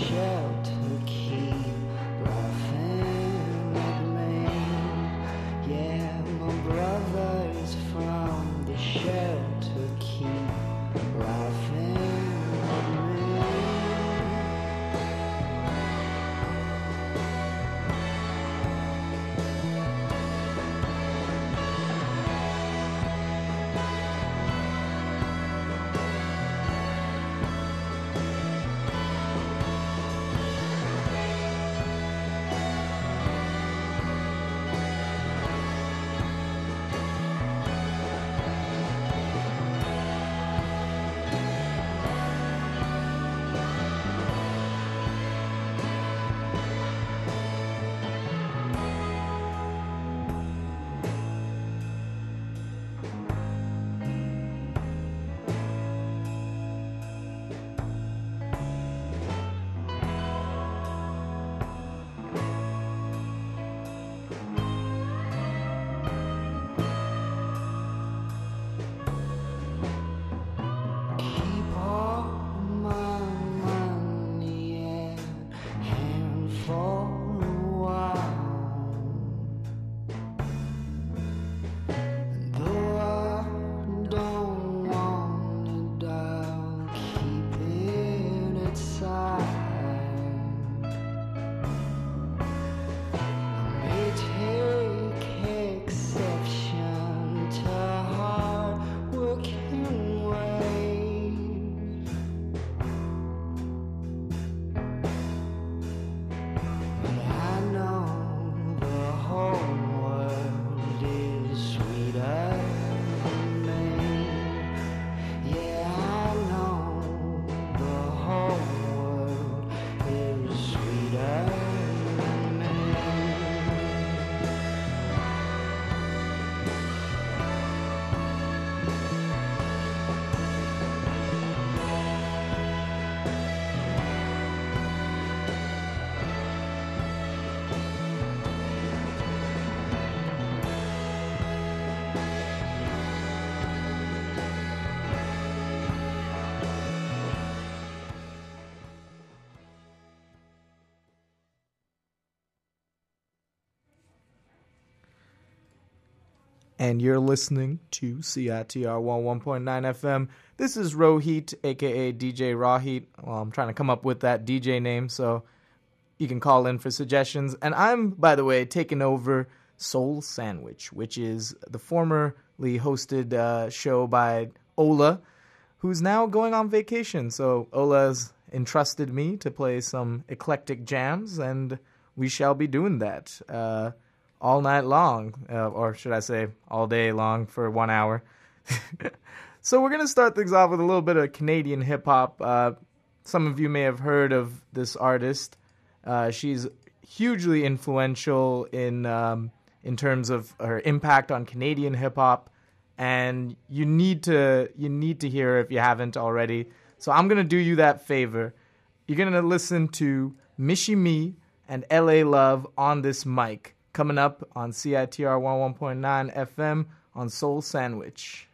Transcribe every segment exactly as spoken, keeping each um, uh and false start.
and you're listening to C I T R one point nine F M. This is Rohit, a k a. D J Rawheat. Well, I'm trying to come up with that D J name, so you can call in for suggestions. And I'm, by the way, taking over Soul Sandwich, which is the formerly hosted uh, show by Ola, who's now going on vacation. So Ola's entrusted me to play some eclectic jams, and we shall be doing that uh, all night long, uh, or should I say all day long for one hour. So we're going to start things off with a little bit of Canadian hip-hop. Uh, some of you may have heard of this artist. Uh, she's hugely influential in um, in terms of her impact on Canadian hip-hop, and you need to you need to hear her if you haven't already. So I'm going to do you that favor. You're going to listen to Michie Mee and L A Love on this mic, coming up on C I T R one point nine F M on Soul Sandwich.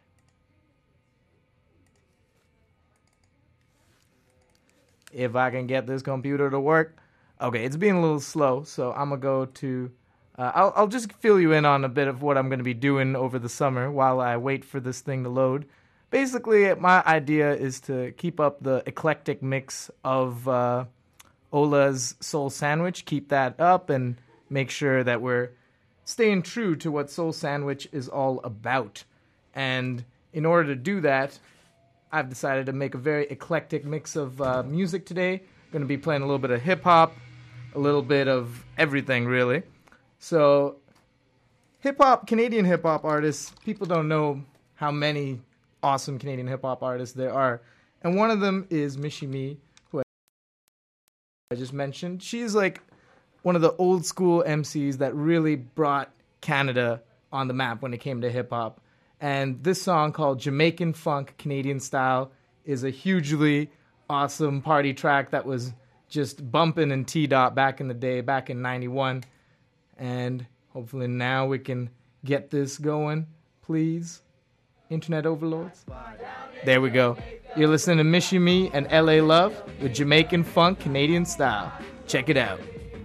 If I can get this computer to work. Okay, it's being a little slow, so I'm going to go to... Uh, I'll, I'll just fill you in on a bit of what I'm going to be doing over the summer while I wait for this thing to load. Basically, my idea is to keep up the eclectic mix of uh, Ola's Soul Sandwich, keep that up, and make sure that we're staying true to what Soul Sandwich is all about. And in order to do that, I've decided to make a very eclectic mix of uh, music today. I'm going to be playing a little bit of hip-hop, a little bit of everything, really. So, hip-hop, Canadian hip-hop artists, people don't know how many awesome Canadian hip-hop artists there are. And one of them is Michie Mee, who I just mentioned. She's like one of the old-school M Cs that really brought Canada on the map when it came to hip-hop. And this song called Jamaican Funk Canadian Style is a hugely awesome party track that was just bumping in T-Dot back in the day, back in ninety-one. And hopefully now we can get this going, please. internet overlords. There we go. You're listening to Michie Me and L A Love with Jamaican funk, Canadian style. Check it out.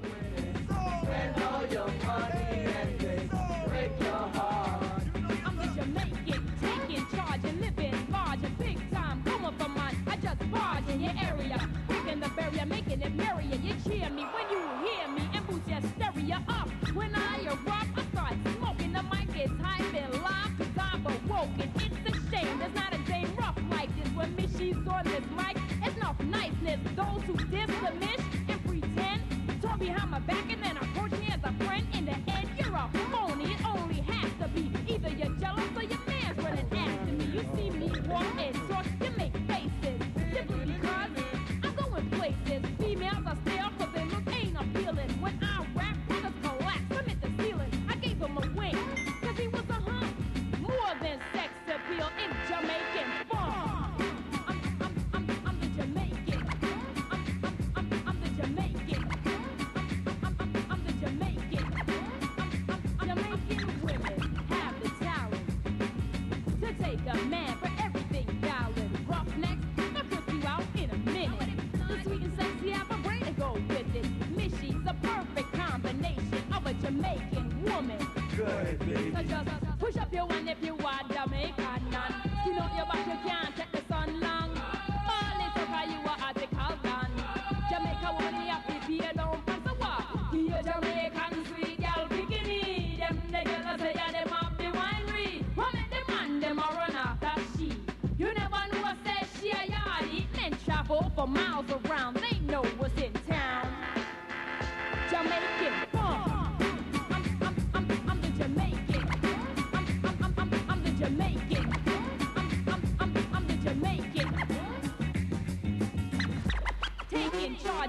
Those who diss the mish and pretend talk behind my back and then approach me as a friend. In the end, you're a phony. It only has to be either you're jealous or your man's running after me. You see me walk and talk, you make faces simply because I'm going places. Females are stale cause they look ain't appealing. When I rap, brothers collapse. I'm at the ceiling. I gave him a wing cause he was a hunk. More than sex appeal in Jamaican funk. Jamaican woman. Good, baby. So just push up your one if you are Jamaican none. You know your back, you can't take the sun long. All it's okay, you are article done. Jamaica woman, you have to be a don't pass a walk. You Jamaican sweet girl bikini. Them the girls say yeah, them have the winery. What make the man them a run after she? You never know what say she a yardie. Men travel for miles around. They know what's in town. Jamaican funk. Charge.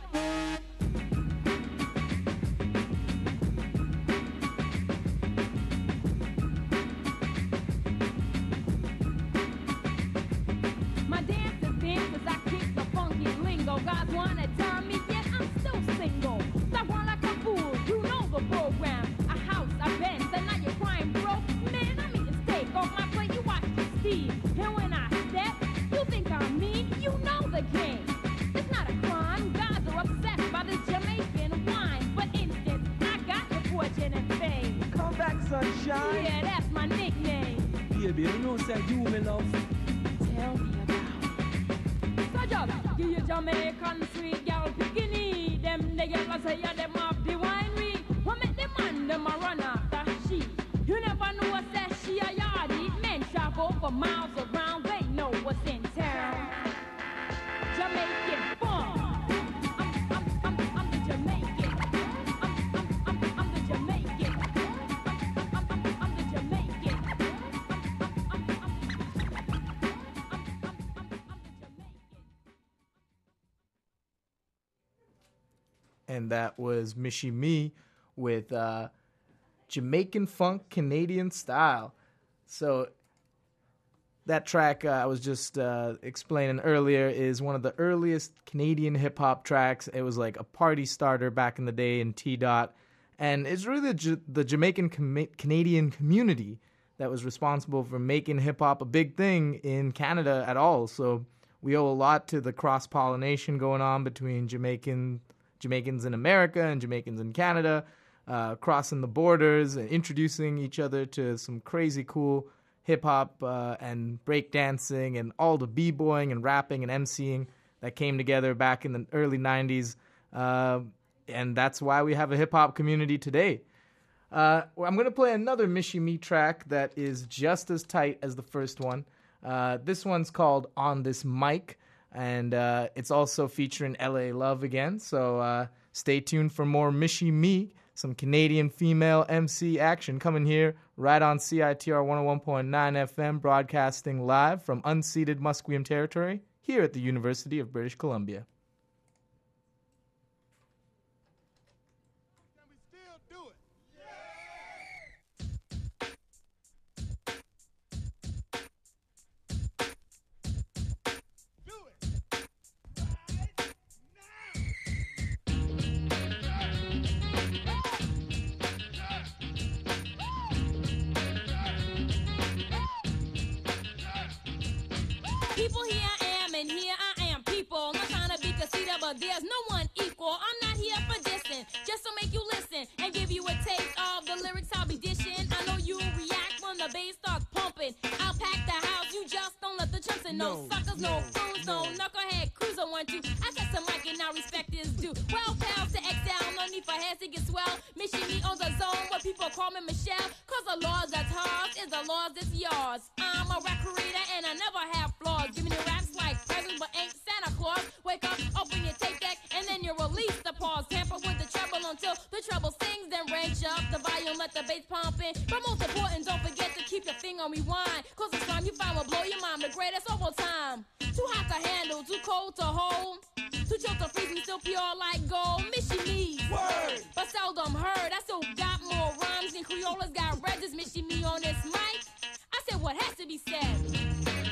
My dance is dance cause I keep the funky lingo. Guys wanna tell me, yet I'm still single. Stop one like a fool, you know the program. A house, a Benz, and now you're crying broke. Man, I mean to steak off my plate, you watch the Steve. And when I step, you think I'm mean, you know the game. It's not a crime, guys are obsessed by this Jamaican wine. But instant, I got your fortune and fame. Come back, sunshine. Yeah, that's my nickname. Baby, you know say you me love. Tell me about it. So just give you Jamaican sweet girl bikini. Them the girls say yeah, them have the winery. What make the man them a run after she? You never know what says she a yardie. Men travel for miles around. They know what's in town. Jamaican funk. I'm, I'm, I'm, I'm the Jamaican. I'm, I'm, I'm, I'm the Jamaican. I'm, I'm, I'm, I'm the Jamaican. I'm, I'm, I'm, I'm, I'm the Jamaican. And that was Michie Me with uh, Jamaican funk, Canadian style. So that track uh, I was just uh, explaining earlier is one of the earliest Canadian hip-hop tracks. It was like a party starter back in the day in T-Dot. And it's really the, J- the Jamaican com- Canadian community that was responsible for making hip-hop a big thing in Canada at all. So we owe a lot to the cross-pollination going on between Jamaican Jamaicans in America and Jamaicans in Canada, uh, crossing the borders and introducing each other to some crazy cool hip-hop uh, and breakdancing and all the b-boying and rapping and emceeing that came together back in the early nineties. Uh, and that's why we have a hip-hop community today. Uh, I'm going to play another Michie Me track that is just as tight as the first one. Uh, this one's called On This Mic, and uh, it's also featuring L A Love again. So uh, stay tuned for more Michie Me, some Canadian female M C action coming here right on C I T R one oh one point nine F M, broadcasting live from unceded Musqueam territory here at the University of British Columbia. Can we still do it? Do it right now. People, here I am, and here I am. People, not trying to be conceited, but there's no one equal. I'm not here for dissing, just to make you listen and give you a taste of the lyrics I'll be dishing. I know you'll react when the bass starts pumping. I'll pack the house, you just don't let the chumps in. No, no suckers, no, no fools, no, no knucklehead cruiser one two. I got some mic and now respect is due. Well, pals to excel, no need for heads to get swell. Mission me on the zone where people call me Michelle. Cause the laws that's hard is the laws that's yours. I'm a rap creator and I never have flaws. Giving you raps like presents but ain't Santa Claus. Wake up, open your tape deck, and then you release the pause. Tamper with the treble until the treble sings, then range up the volume, let the bass pump in. But most important, don't forget to keep your finger on rewind. Cause the time you find will blow your mind, the greatest of all time. Too hot to handle, too cold to hold. Too chill to freeze me, still pure like gold. Missy me, word, but seldom heard. I still got more rhymes than Creolas got records. Missy me on this mic. I said what has to be said.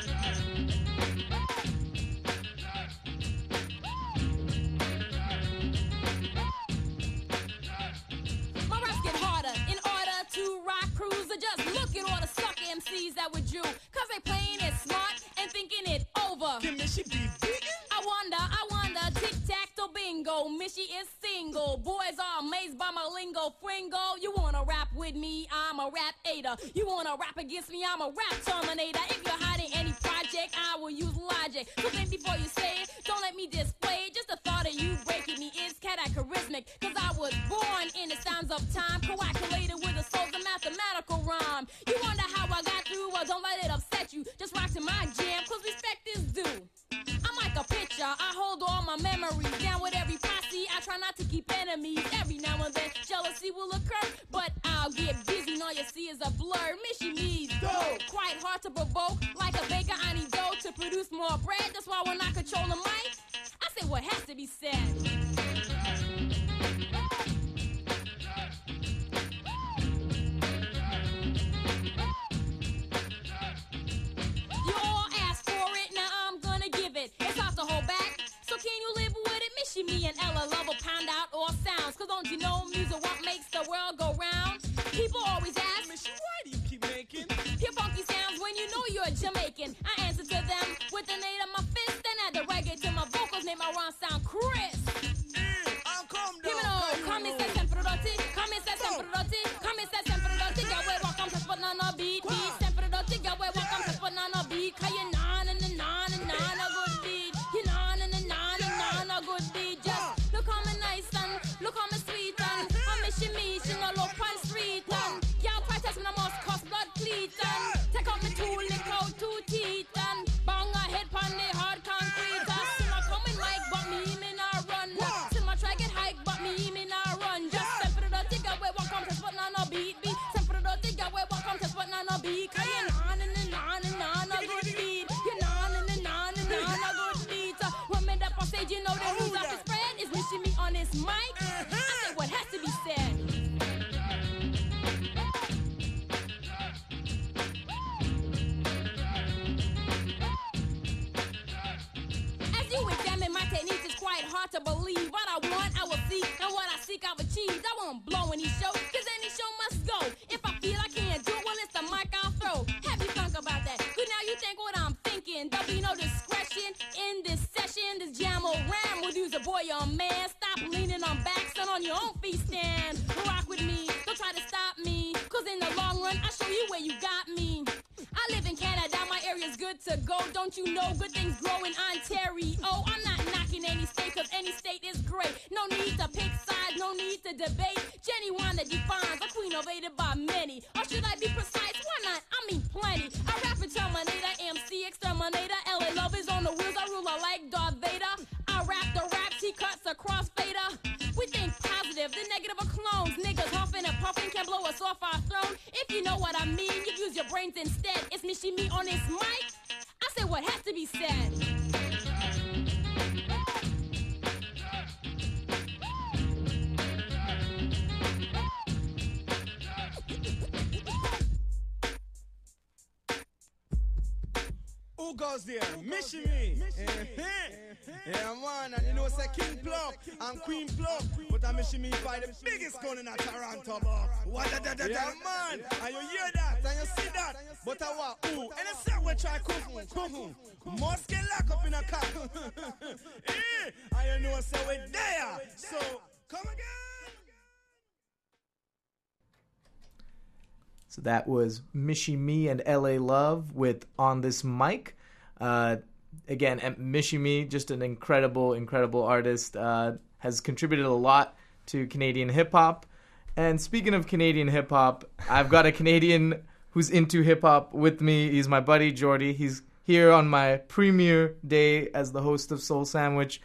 Just look at all the sucker M Cs that withdrew. Cause they playing it smart and thinking it over. Can Missy be vegan? I wonder, I wonder, tic-tac-toe bingo. Missy is single. Boys are amazed by my lingo. Fringo, you wanna rap with me? I'm a rap-ator. You wanna rap against me? I'm a rap terminator. If you're hiding any project, I will use logic. So think before you say it, don't let me display it. Just the thought of you breaking me is cataclysmic. Cause I was born in the sounds of time, coagulated with a soul's a mathematical rhyme. You wonder how I got through, well don't let it upset you. Just rock to my jam, cause respect is due. I'm like a picture, I hold all my memories. Down with every posse, I try not to keep enemies. Every now and then, jealousy will occur, but I'll get busy, and all you see is a blur. Missy me's dope, quite hard to provoke. Like a baker, I need dough to produce more bread. That's why when I control the mic, I say what has to be said. Can you live with it? Missy me and Ella love will pound out all sounds. Cause don't you know music what makes the world go round? People always ask, Missy, why do you keep making? Hear funky sounds when you know you're Jamaican. I answer to them with the native of my fist. Then add the reggae to my vocals, make my rhyme sound crisp. Mm, I'll come down. Give me no, come and say sempre roti. Come and say sempre roti. Come and say sempre roti. Yo, we welcome to put on a beat. Beat sempre roti. Yo, we welcome to put on a beat. Cause you na na na na na na good beat. You na na na na na. A good beat, just look how me nice and look how me sweet and I miss she me, she no look on street and y'all try test me, I must cost blood cleat and take out me two lick out two teeth and bang a head pon the hard concrete. And see my coming mic, but me me not run. See my try get hike, but me me not run. Just step for the dirty girl, we welcome to put on a beat, beat. Step for the dirty girl, we welcome to put on a beat. Cause you na na na na na good beat. You na na na na na good beat. When me up on stage, you know the news off the spread is Missy me on this mic. I say what has to be said. As you examine my techniques, it's quite hard to believe. What I want, I will seek, and what I seek, I've achieved. I won't blow any show, cause any show must go. If I feel I can't do it, well, it's the mic I'll throw. Have you thunk about that? Good, now you think what I'm thinking. There'll be no discretion in this session. This jam or ram will use a boy or a man. Stop leaning on back, stand on your own feet, stand. Rock with me, don't try to stop me. Cause in the long run, I'll show you where you got me. I live in Canada, my area's good to go. Don't you know good things grow in Ontario? I'm not knocking any state, cause any state is great. No need to pick sides, no need to debate. Jenny Wanda defines a queen ovated by many. Or should I be precise? Why not? I mean plenty. I rap and Terminator, M C exterminator. L A love is on the wheels, I rule her like Darth Vader. I rap the raps, he cuts a crossfader. We think positive, the negative are clones. Niggas huffing and puffing can blow us off our throne. If you know what I mean, you use your brains instead. It's Missy me on this mic. I say what has to be said. Who goes there? Missy me. Uh-huh. Yeah, man, and you know, say King Plug and Queen Plug, but I'm missing me by the biggest gun in Toronto, boy. What da da da da, man? And you hear that, and you see that, but I want, ooh, and it's that we try cooking, cooking. Must get locked up in a car. Yeah, and you know, say we're there, so come again. So that was Mishi Me and L A Love with On This Mic. Uh, again, Mishi Me, just an incredible, incredible artist, uh, has contributed a lot to Canadian hip-hop. And speaking of Canadian hip-hop, I've got a Canadian who's into hip-hop with me. He's my buddy, Jordy. He's here on my premiere day as the host of Soul Sandwich.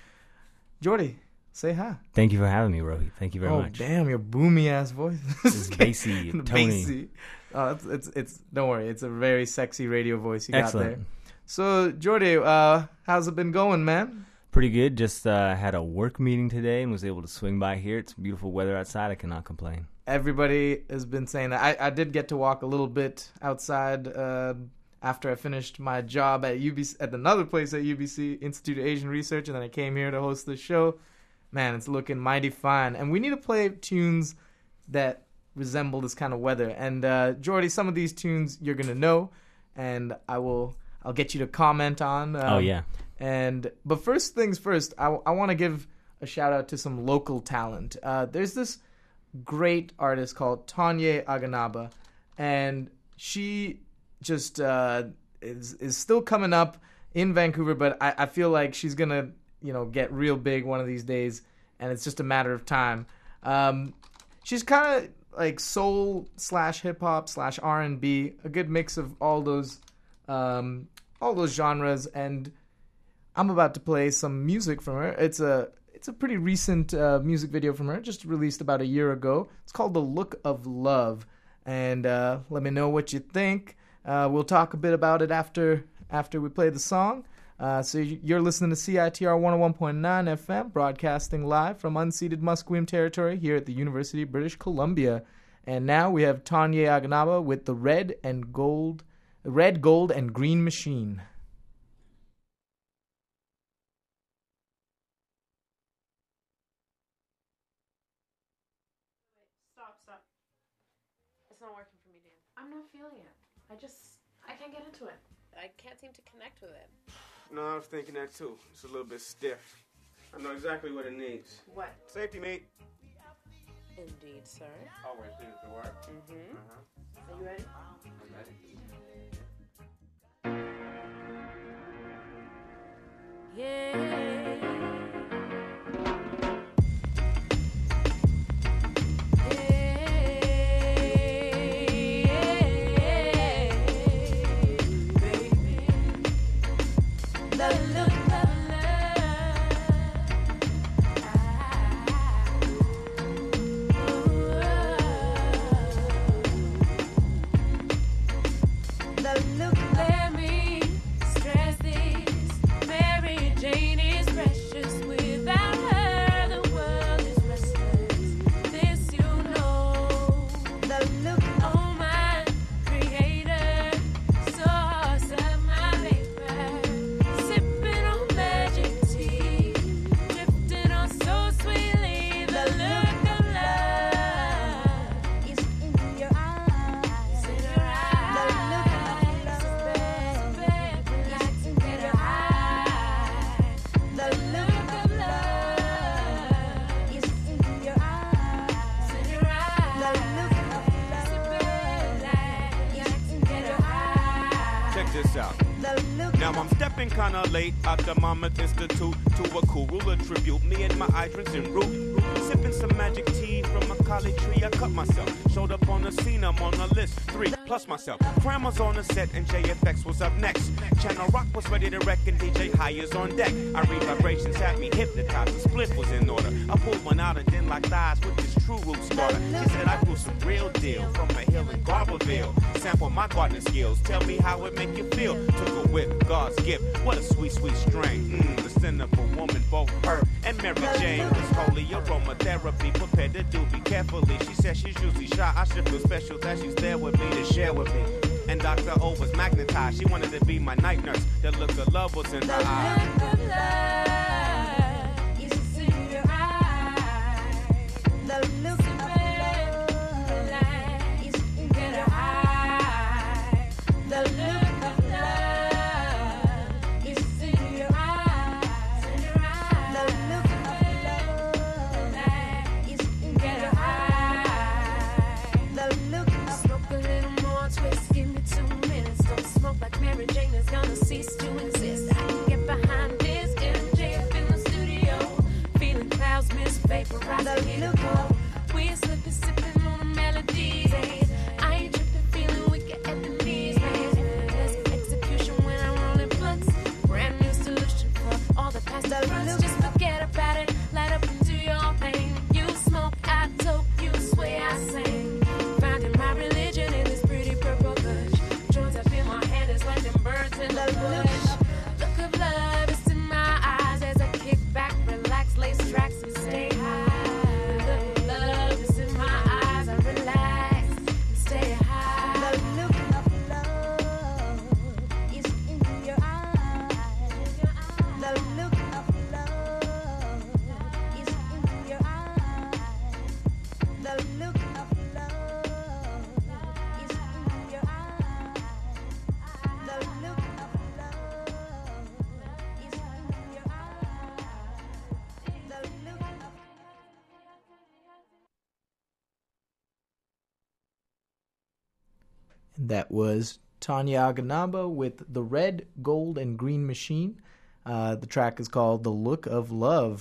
Jordy, say hi. Thank you for having me, Rohit. Thank you very oh, much. Oh, damn, your boomy-ass voice. It's bassy, Tony. Bassy. Oh, it's, it's, it's, don't worry, it's a very sexy radio voice you Excellent. got there. So, Jordy, uh, how's it been going, man? Pretty good. Just uh, had a work meeting today and was able to swing by here. It's beautiful weather outside. I cannot complain. Everybody has been saying that. I, I did get to walk a little bit outside uh, after I finished my job at U B C, at another place at U B C, Institute of Asian Research, and then I came here to host the show. Man, it's looking mighty fine. And we need to play tunes that resemble this kind of weather. And uh, Jordy, some of these tunes you're going to know, and I will... I'll get you to comment on. Um, oh, yeah. And But first things first, I, I want to give a shout-out to some local talent. Uh, there's this great artist called Tanya Aganaba, and she just uh, is is still coming up in Vancouver, but I, I feel like she's going to, you know, get real big one of these days, and it's just a matter of time. Um, she's kind of like soul slash hip-hop slash R and B, a good mix of all those... Um, all those genres, and I'm about to play some music from her. It's a it's a pretty recent uh, music video from her, just released about a year ago. It's called The Look of Love, and uh, let me know what you think. Uh, we'll talk a bit about it after after we play the song. Uh, so you're listening to C I T R one oh one point nine F M, broadcasting live from unceded Musqueam territory here at the University of British Columbia. And now we have Tanya Aganaba with the Red and Gold Red, Gold, and Green Machine. Stop, stop. It's not working for me, Dan. I'm not feeling it. I just, I can't get into it. I can't seem to connect with it. No, I was thinking that too. It's a little bit stiff. I know exactly what it needs. What? Safety, mate. Indeed, sir. Always seems to work. Mm-hmm. Uh-huh. Are you ready? I'm ready. Yeah. Now I'm stepping kinda late out the Monmouth Institute to a cool ruler tribute. Me and my hydrants en route, sipping some magic tea from a collie tree. I cut myself, showed up on the scene. I'm on the list, three plus myself. Cram was on the set and J F X was up next. Channel Rock was ready to wreck and D J Hires on deck. I read vibrations had me hypnotized. The split was in order. I pulled one out and then locked eyes with this true root starter. She said I grew some real deal from a hill in Garberville. Sample my gardening skills. Tell me how it make you feel. Took a whip, God's gift. What a sweet, sweet strain. Mmm, the sin of a woman, both her and Mary Jane was holy aromatherapy. Prepared to do be carefully. She said she's usually shy. I should feel special that she's there with me to share with me. And Doctor O was magnetized. She wanted to be my night nurse. The look of love was in her eyes. vaporize and get cool. We slipping, sipping on the melodies. Hey, I ain't tripping, feeling weak at the knees. Man, execution when I'm rolling blunts. Brand new solution for all the past runs. Just forget about it, light up and do your thing. You smoke, I dope, you sway, I sing. Finding my religion in this pretty purple bush. Joints up in my hand is like them birds in the bush. Look of love is in my eyes as I kick back, relax, lace tracks and stay high. Look of love is in my eyes, I relax and stay high. The look of love is in your eyes. The look of love is in your eyes. The look of love is in your eyes. The look of love is in your eyes. The look of And that was Tanya Aganaba with The Red, Gold, and Green Machine. Uh, the track is called The Look of Love.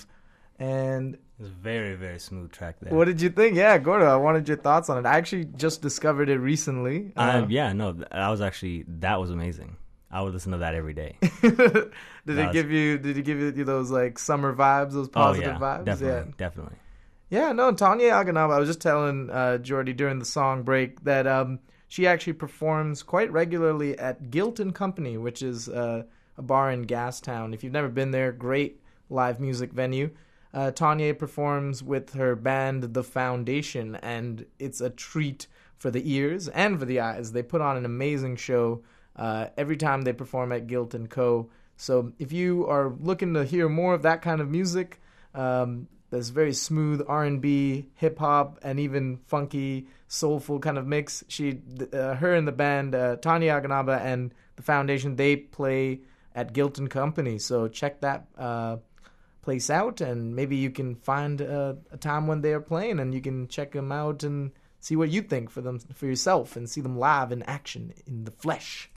And It's a very, very smooth track there. what did you think? Yeah, Gordo, I wanted your thoughts on it. I actually just discovered it recently. Uh, Uh, yeah, no, th- that was actually, that was amazing. I would listen to that every day. did that it was- give you? Did it give you those like summer vibes, those Oh, positive yeah, vibes? definitely, Yeah. definitely. Yeah, no, Tanya Aganaba, I was just telling uh, Jordy during the song break that um, she actually performs quite regularly at Guilt and Company, which is uh, a bar in Gastown. If you've never been there, great live music venue. Uh, Tanya performs with her band, The Foundation, and it's a treat for the ears and for the eyes. They put on an amazing show uh, every time they perform at Guilt and Co. So if you are looking to hear more of that kind of music, um, this very smooth R and B, hip hop, and even funky, soulful kind of mix. She, uh, her and the band, uh, Tanya Aganaba and the Foundation, they play at Guilt and Company. So check that uh, place out, and maybe you can find uh, a time when they are playing, and you can check them out and see what you think for them for yourself, and see them live in action in the flesh.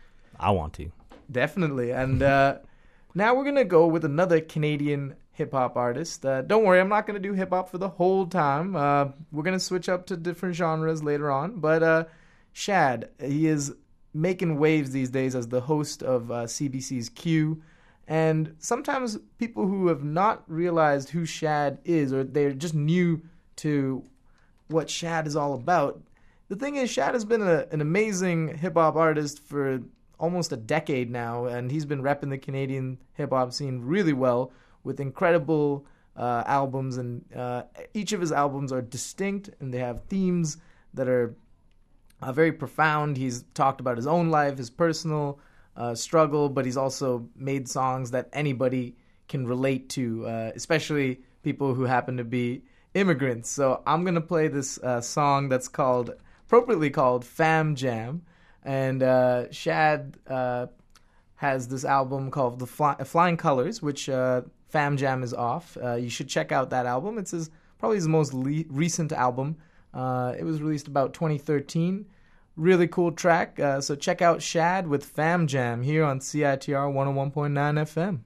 I want to. Definitely. And uh, now we're going to go with another Canadian hip-hop artist. Uh, don't worry, I'm not going to do hip-hop for the whole time. Uh, we're going to switch up to different genres later on. But uh, Shad, he is making waves these days as the host of uh, C B C's Q. And sometimes people who have not realized who Shad is, or they're just new to what Shad is all about. The thing is, Shad has been a, an amazing hip-hop artist for almost a decade now, and he's been repping the Canadian hip-hop scene really well with incredible uh, albums, and uh, each of his albums are distinct, and they have themes that are uh, very profound. He's talked about his own life, his personal uh, struggle, but he's also made songs that anybody can relate to, uh, especially people who happen to be immigrants. So I'm going to play this uh, song that's called, appropriately called Fam Jam. And uh, Shad uh, has this album called The Fly- Flying Colors, which uh, Fam Jam is off. Uh, you should check out that album. It's his, probably his most le- recent album. Uh, it was released about twenty thirteen. Really cool track. Uh, so check out Shad with Fam Jam here on C I T R one oh one point nine F M.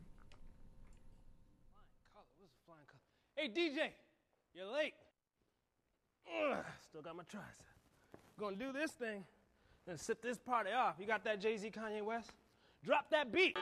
Hey, D J, you're late. Ugh, still got my tricep. Gonna do this thing. Then sit this party off. You got that Jay-Z, Kanye West? Drop that beat.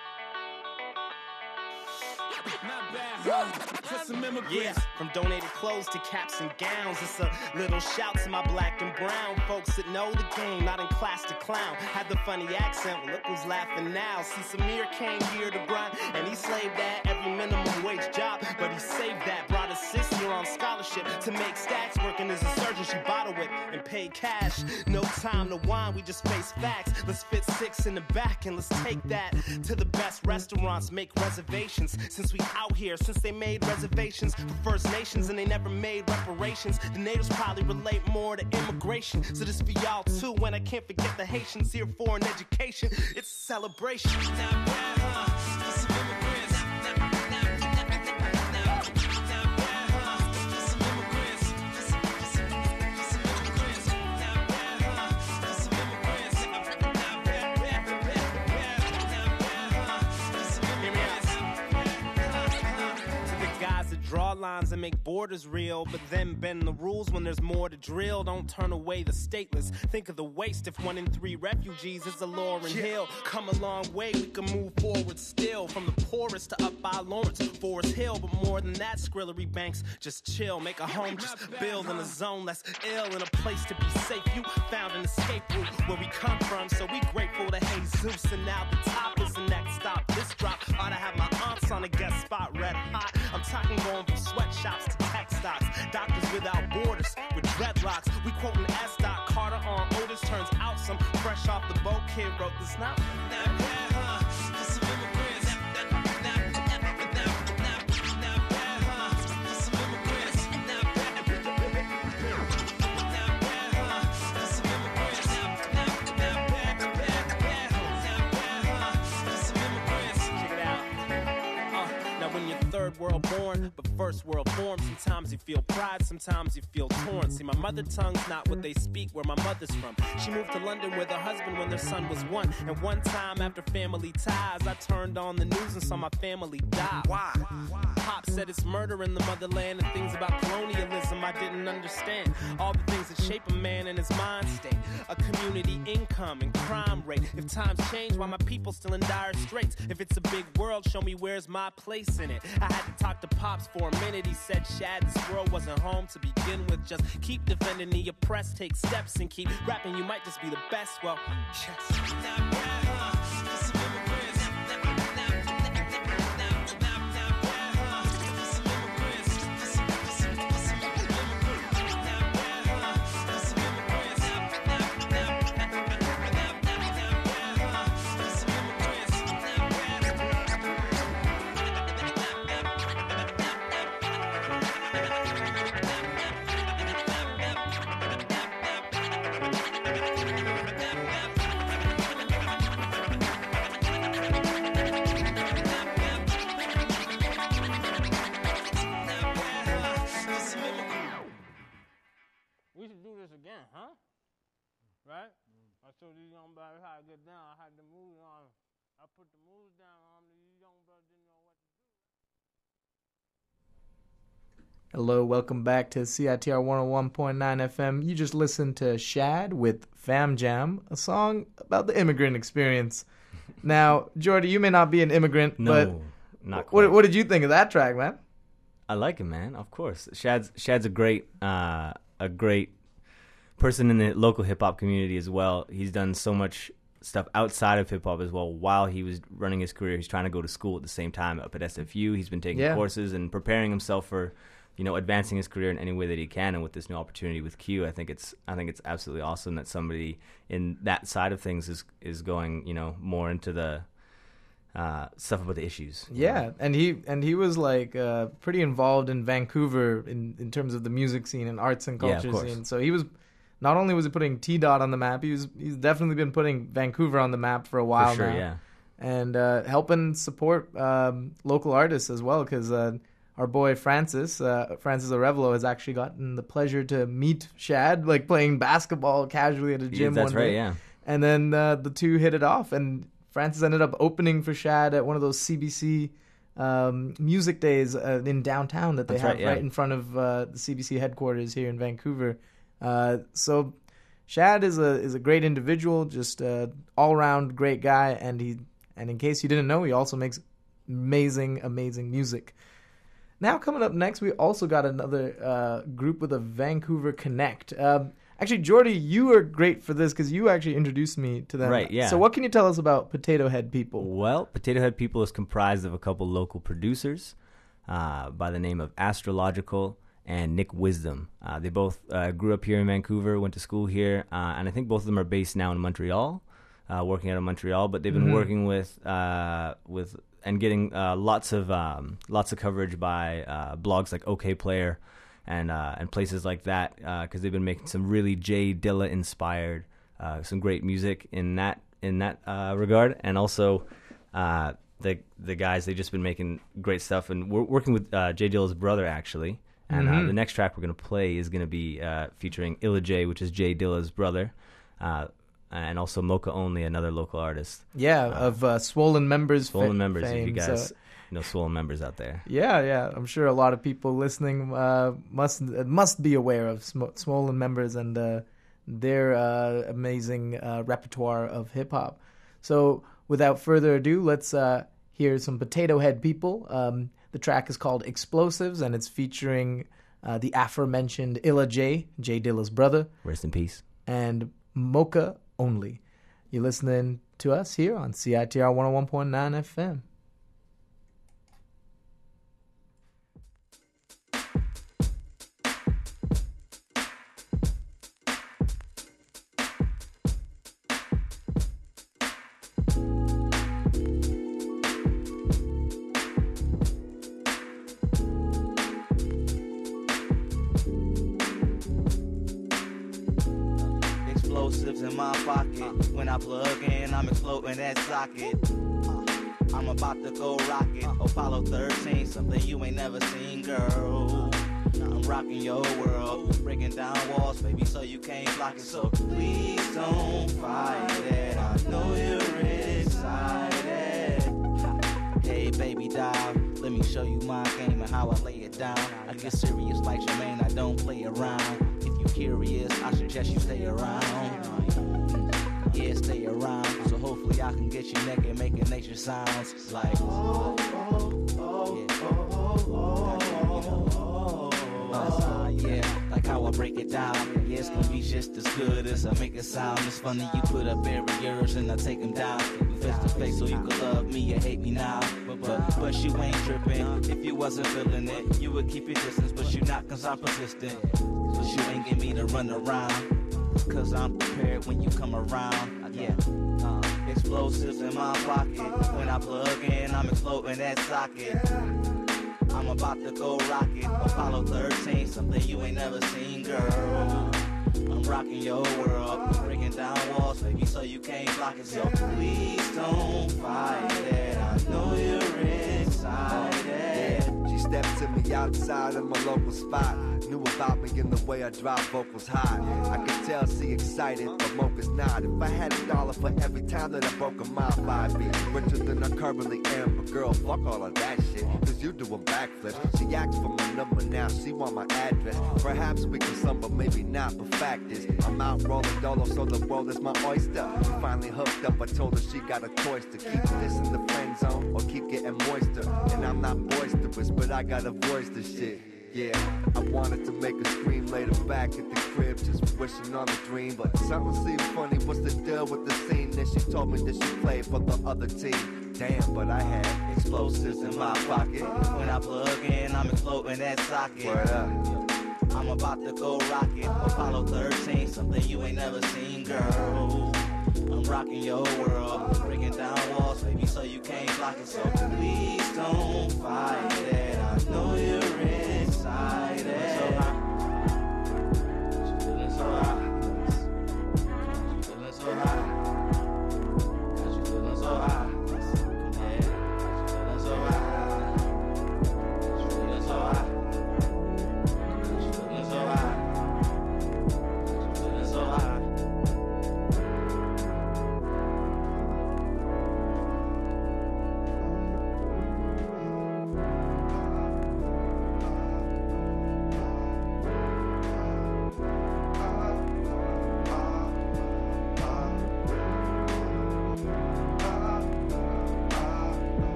Not bad, huh? For some immigrants. Yeah, from donated clothes to caps and gowns. It's a little shout to my black and brown folks that know the game, not in class to clown. Had the funny accent, well, look who's laughing now. See, Samir came here to grind, and he slaved at every minimum wage job. But he saved that, brought his sister on scholarship to make stacks. Working as a surgeon, she bottled it and paid cash. No time to whine, we just face facts. Let's fit six in the back and let's take that to the best restaurants, make reservations. Since we out here, since they made reservations for First Nations and they never made reparations, the natives probably relate more to immigration. So this for y'all too, when I can't forget the Haitians here for an education. It's a celebration. Not bad, huh? For some immigrants. Not, not, not, not, not, not, not bad, huh? For some immigrants. For some, for some, for some immigrants. Not bad, huh? For some immigrants. Not bad, bad, bad, bad, bad, not bad, huh? For some immigrants. To the guys that draw lines and make borders real, but then bend the rules when there's more to drill. Don't turn away the stateless. Think of the waste if one in three refugees is a Lauryn Hill. Come a long way, we can move forward still. From the poorest to up by Lawrence, Forest Hill. But more than that, Skrillary Banks, just chill. Make a home, just build in a zone less ill. In a place to be safe, you found an escape route where we come from. So we grateful to Jesus. And now the top is the next stop. This drop ought to have my aunts on a guest spot, red hot. I'm talking going from sweatshops to tech stocks. Doctors without borders with dreadlocks. We quoting S. Dot Carter on Otis. Turns out some fresh off the boat kid wrote this. Not that bad, huh? For some immigrants. Not bad, huh? For some immigrants. Not bad, huh? For some immigrants. Not bad, huh? For some immigrants. Check it out. Uh, now when you're third world born, but first world form, sometimes you feel pride, sometimes you feel torn. See, my mother tongue's not what they speak where my mother's from. She moved to London with her husband when their son was one. And one time after family ties, I turned on the news and saw my family die. Why? Pop said it's murder in the motherland and things about colonialism I didn't understand. All the things that shape a man in his mind state. A community income and crime rate. If times change, why my people still in dire straits? If it's a big world, show me where's my place in it. I had to talk to Pops for a minute. He said, Shad, this world wasn't home to begin with. Just keep defending the oppressed, take steps and keep rapping. You might just be the best. Well, yes. Not bad, huh? For some immigrants. Not bad, huh? For some immigrants. For some, for some, for some immigrants. Not bad, huh? For some immigrants. Not bad, huh? For some immigrants. Not We should do this again, huh? Right? I showed these young brothers how to get down. I had the moves on. I put the moves down on them. These young brothers didn't know what to do. Hello, welcome back to C I T R one oh one point nine F M. You just listened to Shad with Fam Jam, a song about the immigrant experience. Now, Jordy, you may not be an immigrant, No, but not quite. what, what did you think of that track, man? I like it, man. Of course, Shad's Shad's a great uh, a great person in the local hip hop community as well. He's done so much stuff outside of hip hop as well. While he was running his career, he's trying to go to school at the same time up at S F U. He's been taking Yeah. courses and preparing himself for, you know, advancing his career in any way that he can. And with this new opportunity with Q, I think it's I think it's absolutely awesome that somebody in that side of things is is going, you know, more into the uh, stuff about the issues. you Yeah, know? and he and he was like uh, pretty involved in Vancouver in, in terms of the music scene and arts and Yeah, of culture course. scene. So he was not only was he putting T Dot on the map, he was he's definitely been putting Vancouver on the map for a while For sure, now. yeah. And uh, helping support um, local artists as well, because uh, our boy Francis, uh, Francis Arevalo, has actually gotten the pleasure to meet Shad, like playing basketball casually at a gym That's one right, day. yeah. And then uh, the two hit it off, and Francis ended up opening for Shad at one of those C B C um, music days uh, in downtown that they That's have right, yeah. right in front of uh, the C B C headquarters here in Vancouver. Uh, so Shad is a is a great individual, just uh, all around great guy, and he and in case you didn't know, he also makes amazing amazing music. Now coming up next, we also got another uh, group with a Vancouver connect. Um, actually, Jordy, you are great for this because you actually introduced me to them. Right, yeah. So what can you tell us about Potato Head People? Well, Potato Head People is comprised of a couple local producers uh, by the name of Astrological and Nick Wisdom. Uh, they both uh, grew up here in Vancouver, went to school here, uh, and I think both of them are based now in Montreal, uh, working out of Montreal. But they've been Mhm. working with uh, with and getting uh, lots of um, lots of coverage by uh, blogs like OK Player and uh, and places like that because they've been making some really Jay Dilla inspired uh, some great music in that in that uh, regard, and also uh, the the guys they've just been making great stuff, and we're working with uh, Jay Dilla's brother actually, and uh, Mhm. the next track we're gonna play is gonna be uh, featuring Illa J, which is Jay Dilla's brother, uh, and also Mocha Only, another local artist. Yeah, of uh, Swollen Members. Swollen fa- Members, if fame. you guys So you know, Swollen members out there. Yeah, yeah. I'm sure a lot of people listening uh, must must be aware of Sm- Swollen members and uh, their uh, amazing uh, repertoire of hip hop. So, without further ado, let's uh, hear some Potato Head people. Um, the track is called Explosives, and it's featuring uh, the aforementioned Illa J, J Dilla's brother. Rest in peace. And Mocha Only. You're listening to us here on C I T R one oh one point nine F M. Explosives in my pocket. When I plug in, I'm exploding that socket. Uh, I'm about to go rocket. Apollo thirteen, something you ain't never seen, girl. I'm rocking your world, breaking down walls, baby, so you can't block it. So please don't fight it. I know you're excited. Hey, baby doll, let me show you my game and how I lay it down. I get serious like Jermaine, I don't play around. If you curious, I suggest you stay around. Yeah, stay around. So hopefully I can get you naked, making nature sounds like oh, oh, oh, yeah. oh, oh, oh, oh, uh, yeah, like how I break it down. Yeah, it's gonna be just as good as I make it sound. It's funny you put up barriers and I take them down. We face to face so you could love me or hate me now. But, but, but you ain't tripping. If you wasn't feeling it, you would keep your distance. But you not cause I'm persistent. But you ain't get me to run around. Cause I'm prepared when you come around. Yeah, uh, explosives in my pocket. When I plug in, I'm exploding that socket. I'm about to go rocket. Apollo thirteen, something you ain't never seen, girl. I'm rocking your world, breaking down walls, baby, so you can't block it. So please don't fight it. I know you're excited. She stepped to me outside of my local spot. Knew about me in the way I drop vocals high. I could tell she excited, but Mocha's not. If I had a dollar for every time that I broke a mile, I'd be richer than I currently am. But girl, fuck all of that shit, cause you doing backflips. She asked for my number now, she want my address. Perhaps we can some, but maybe not. But fact is, I'm out rolling dolo, so the world is my oyster. We finally hooked up, I told her she got a choice to keep this in the friend zone or keep getting moister. And I'm not boisterous, but I got a voice to shit. Yeah, I wanted to make a scream later back at the crib, just wishing on a dream. But something seemed funny, what's the deal with the scene? Then she told me that she played for the other team. Damn, but I had explosives in my pocket. When I plug in, I'm exploding that socket. Word up. I'm about to go rocket. Apollo thirteen, something you ain't never seen, girl. I'm rocking your world, breaking down walls, baby, so you can't block it. So please don't fight it. I know you're excited. So high, you feeling so high, you feeling so high, you feeling so high, yeah, you feeling so high, you feeling so high, you feeling so high, you feeling so high.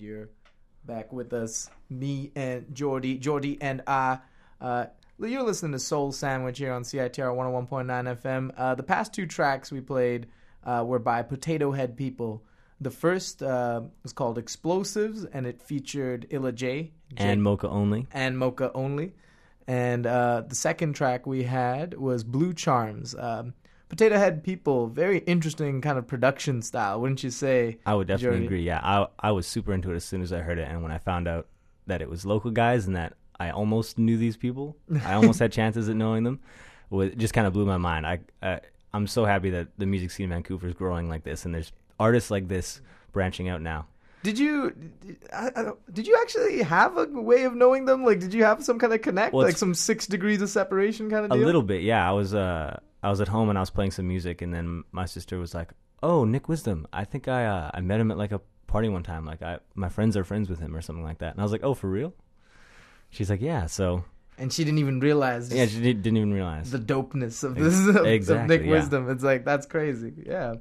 you're back with us, me and Jordy, Jordy and I. Uh, you're listening to Soul Sandwich here on C I T R one oh one point nine F M. Uh, the past two tracks we played uh, were by Potato Head People. The first uh, was called Explosives, and it featured Illa J. J And Mocha Only. And Mocha Only. And uh, the second track we had was Blue Charms. Um, Potato Head People, very interesting kind of production style, wouldn't you say? I would definitely Jordy? agree. Yeah, I I was super into it as soon as I heard it, and when I found out that it was local guys and that I almost knew these people, I almost had chances at knowing them. It just kind of blew my mind. I uh, I'm so happy that the music scene in Vancouver is growing like this, and there's artists like this branching out now. Did you I, I, don't- did you actually have a way of knowing them? Like, did you have some kind of connect, Well, like it's- some six degrees of separation kind of A deal? little bit, yeah. I was uh I was at home and I was playing some music, and then my sister was like, "Oh, Nick Wisdom. I think I uh, I met him at like a party one time. Like I my friends are friends with him or something like that." And I was like, "Oh, for real?" She's like, "Yeah." So And she didn't even realize. yeah, she di- didn't even realize. the dopeness of Ex- this of, of exactly, Nick yeah. Wisdom. It's like, that's crazy. Yeah.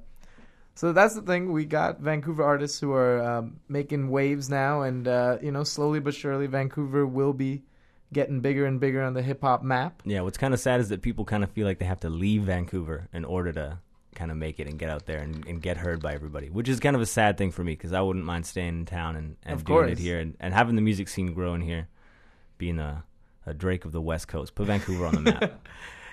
So that's the thing. We got Vancouver artists who are um, making waves now, and uh, you know, slowly but surely, Vancouver will be getting bigger and bigger on the hip hop map. Yeah, what's kind of sad is that people kind of feel like they have to leave Vancouver in order to kind of make it and get out there and, and get heard by everybody, which is kind of a sad thing for me because I wouldn't mind staying in town and, and Of doing course. it here and, and having the music scene grow in here, being a, a Drake of the West Coast. Put Vancouver on the map.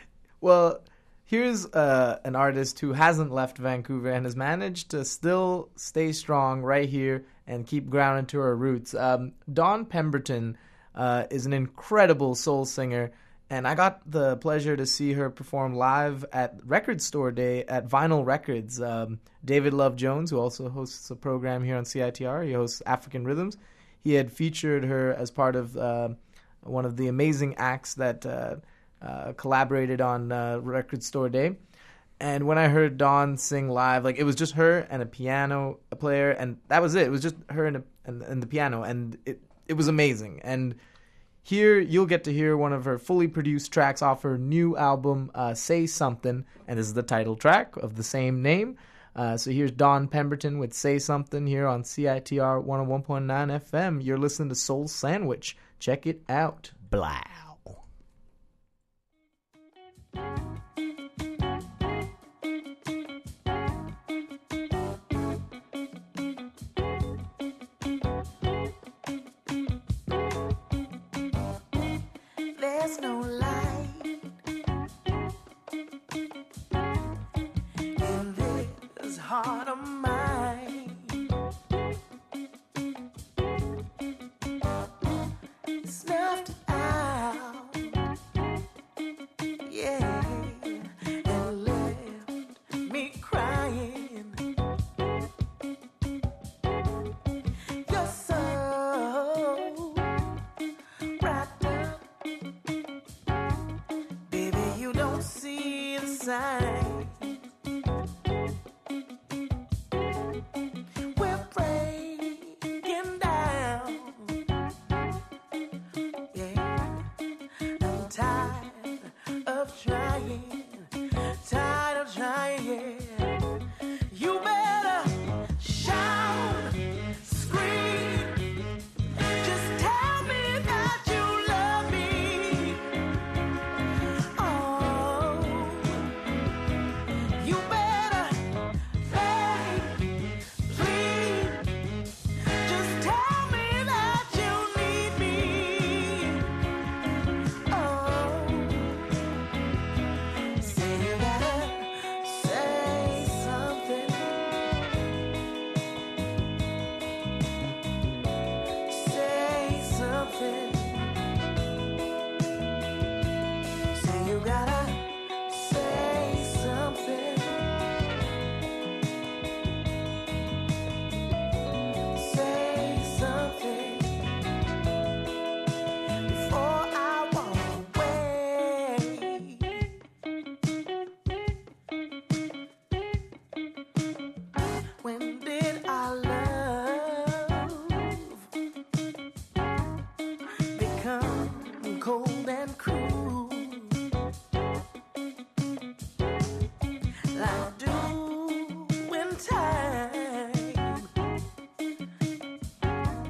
Well, here's uh, an artist who hasn't left Vancouver and has managed to still stay strong right here and keep grounded to her roots. Um, Dawn Pemberton uh, is an incredible soul singer, and I got the pleasure to see her perform live at Record Store Day at Vinyl Records. Um, David Love Jones, who also hosts a program here on C I T R, he hosts African Rhythms. He had featured her as part of uh, one of the amazing acts that uh, uh, collaborated on uh, Record Store Day. And when I heard Dawn sing live, like, it was just her and a piano player, and that was it. It was just her and, a, and, and the piano, and it, it was amazing. And here you'll get to hear one of her fully produced tracks off her new album, uh, Say Something, and this is the title track of the same name. Uh, so here's Dawn Pemberton with Say Something here on C I T R one oh one point nine F M. You're listening to Soul Sandwich. Check it out. Blow. There's no light in this heart of mine. Snuffed out, yeah, and left me crying. You're so wrapped up. Baby, you don't see the sign. We're breaking down. Yeah, I'm tired of trying, tired of trying. Yeah, you better shout, scream. Just tell me that you love me. Oh, you better beg, please. Just tell me that you need me. Oh, say you gotta say something. Say something. Say you gotta say something. Say something before I walk away. When did our love become cold and cruel? Like dew in time.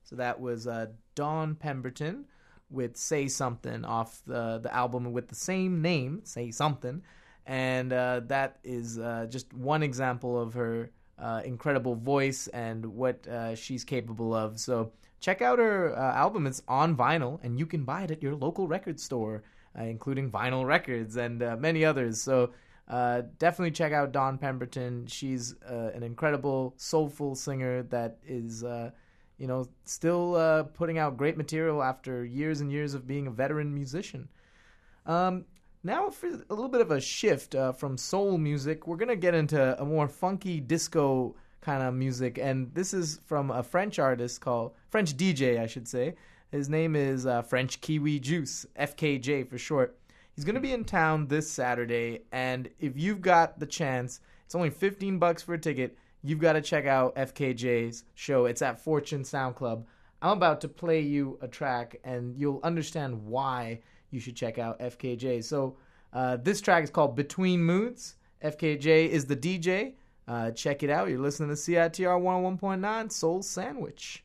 So that was uh, Dawn Pemberton with Say Something off the, the album with the same name, Say Something. And uh, that is uh, just one example of her uh, incredible voice and what uh, she's capable of. So check out her uh, album. It's on vinyl, and you can buy it at your local record store, uh, including Vinyl Records and uh, many others. So uh, definitely check out Dawn Pemberton. She's uh, an incredible, soulful singer that is... Uh, you know, still uh, putting out great material after years and years of being a veteran musician. Um, now for a little bit of a shift uh, from soul music, we're going to get into a more funky disco kind of music, and this is from a French artist called, French D J, I should say. His name is uh, French Kiwi Juice, F K J for short. He's going to be in town this Saturday, and if you've got the chance, it's only fifteen bucks for a ticket. You've got to check out F K J's show. It's at Fortune Sound Club. I'm about to play you a track, and you'll understand why you should check out F K J. So uh, this track is called Between Moods. F K J is the D J. Uh, check it out. You're listening to C I T R one oh one point nine Soul Sandwich.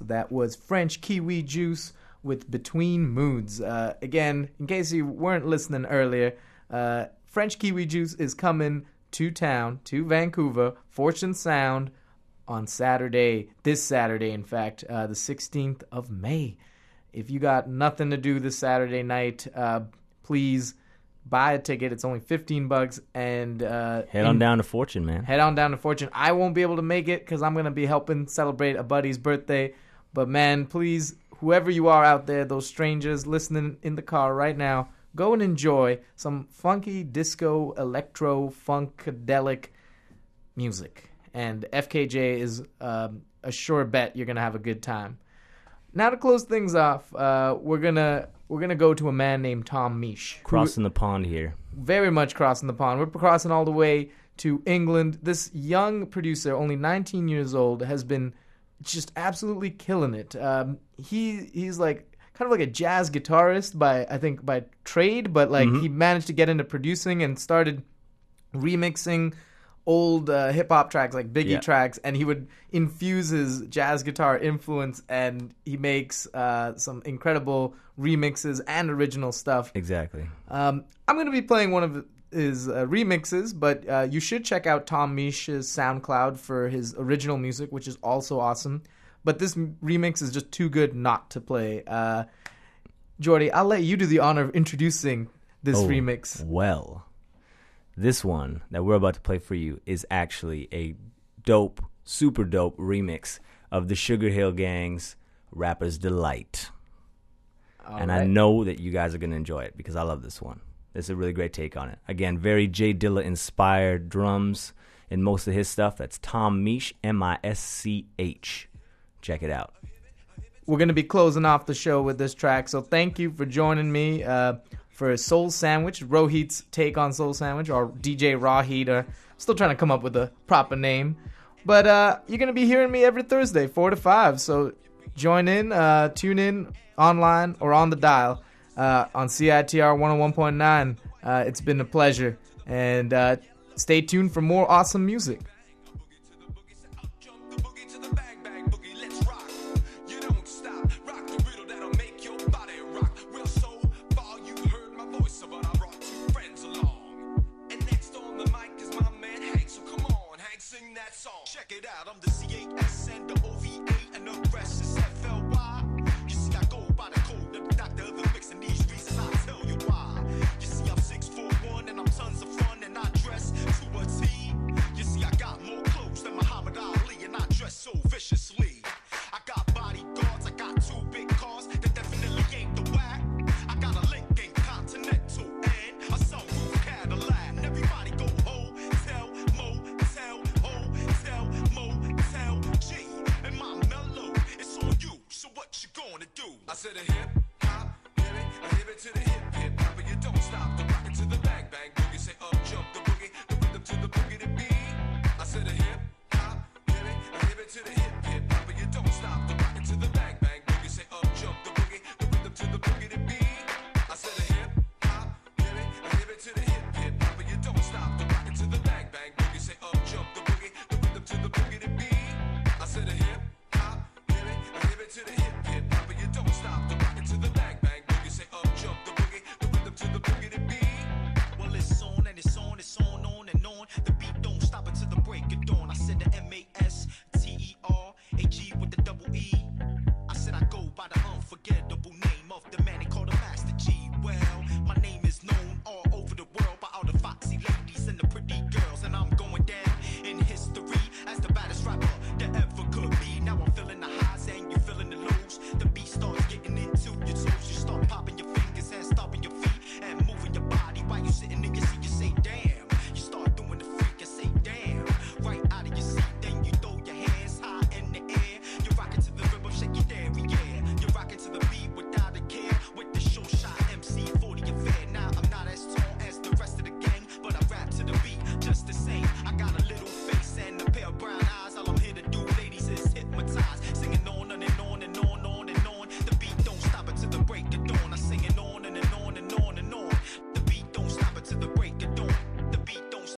That was French Kiwi Juice with Between Moods. Uh, again, in case you weren't listening earlier, uh, French Kiwi Juice is coming to town, to Vancouver, Fortune Sound, on Saturday, this Saturday, in fact, uh, the sixteenth of May. If you got nothing to do this Saturday night, uh, please buy a ticket. It's only fifteen bucks, and uh, head on in, down to Fortune, man. Head on down to Fortune. I won't be able to make it because I'm going to be helping celebrate a buddy's birthday. But man, please, whoever you are out there, those strangers listening in the car right now, go and enjoy some funky disco, electro, funkadelic music. And F K J is um, a sure bet you're going to have a good time. Now to close things off, uh, we're gonna we're gonna go to a man named Tom Misch. Crossing the pond here. Very much crossing the pond. We're crossing all the way to England. This young producer, only nineteen years old, has been just absolutely killing it. Um, he he's like kind of like a jazz guitarist by I think by trade, but like mm-hmm. he managed to get into producing and started remixing old uh, hip-hop tracks like Biggie yeah. tracks, and he would infuse his jazz guitar influence, and he makes uh, some incredible remixes and original stuff. Exactly. Um, I'm going to be playing one of his uh, remixes, but uh, you should check out Tom Misch's SoundCloud for his original music, which is also awesome. But this m- remix is just too good not to play. Uh, Jordy, I'll let you do the honor of introducing this oh, remix. Well... This one that we're about to play for you is actually a dope, super dope remix of the Sugar Hill Gang's Rapper's Delight. All and right. I know that you guys are going to enjoy it because I love this one. It's a really great take on it. Again, very Jay Dilla-inspired drums in most of his stuff. That's Tom Misch, M I S C H. Check it out. We're going to be closing off the show with this track, so thank you for joining me. Uh, For Soul Sandwich, Rohit's take on Soul Sandwich, or D J Rawheat. Uh, still trying to come up with a proper name. But uh, you're going to be hearing me every Thursday, four to five. So join in, uh, tune in online or on the dial uh, on C I T R one oh one point nine. Uh, it's been a pleasure. And uh, stay tuned for more awesome music. Check it out, I'm the C A S and the O V A and the rest is F L Y. You see, I go by the code of the doctor of the mix, and these reasons I tell you why. You see, I'm six foot one and I'm tons of fun and I dress to a T. You see, I got more clothes than Muhammad Ali and I dress so viciously. I got bodyguards, I got two big cars that definitely ain't the whack. I got a Lincoln Continental and a sunroof Cadillac. And everybody go hotel, motel, hotel, motel, G. And my mellow, it's on you. So what you gonna do? I said a hip hop, hip it, a hip it to the hip hip hop, but you don't stop the rocket to the bang bang boogie. Say up jump the boogie, the rhythm to the boogie to beat. I said a hip hop, hip it, a hip it to the hip.